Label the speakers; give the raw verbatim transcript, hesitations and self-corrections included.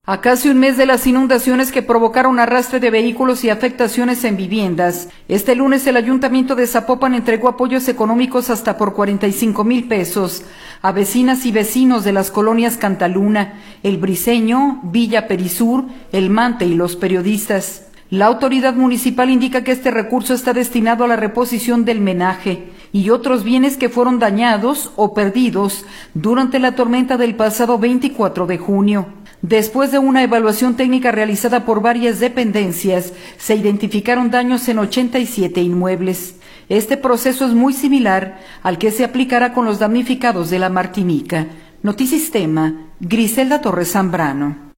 Speaker 1: A casi un mes de las inundaciones que provocaron arrastre de vehículos y afectaciones en viviendas, este lunes el Ayuntamiento de Zapopan entregó apoyos económicos hasta por cuarenta y cinco mil pesos a vecinas y vecinos de las colonias Cantaluna, El Briceño, Villa Perisur, El Mante y los periodistas. La autoridad municipal indica que este recurso está destinado a la reposición del menaje y otros bienes que fueron dañados o perdidos durante la tormenta del pasado veinticuatro de junio. Después de una evaluación técnica realizada por varias dependencias, se identificaron daños en ochenta y siete inmuebles. Este proceso es muy similar al que se aplicará con los damnificados de la Martinica. Notisistema, Griselda Torres Zambrano.